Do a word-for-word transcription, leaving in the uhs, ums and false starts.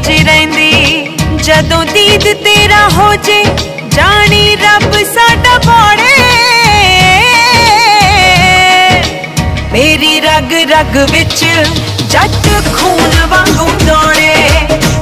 च रहिंदी जदों दीद तेरा हो जे जानी रब साडा बौड़े मेरी रग रग विच जट खून वांगू दौड़े